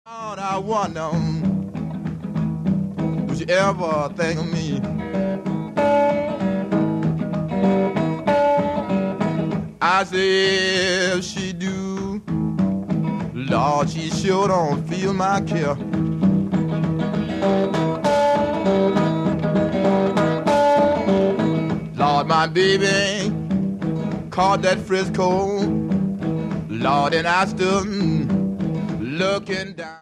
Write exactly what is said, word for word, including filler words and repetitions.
Lord, I wonder, would you ever think of me? I say if she do, Lord, she sure don't feel my care. Lord, my baby caught that Frisco, Lord, and I stood looking down.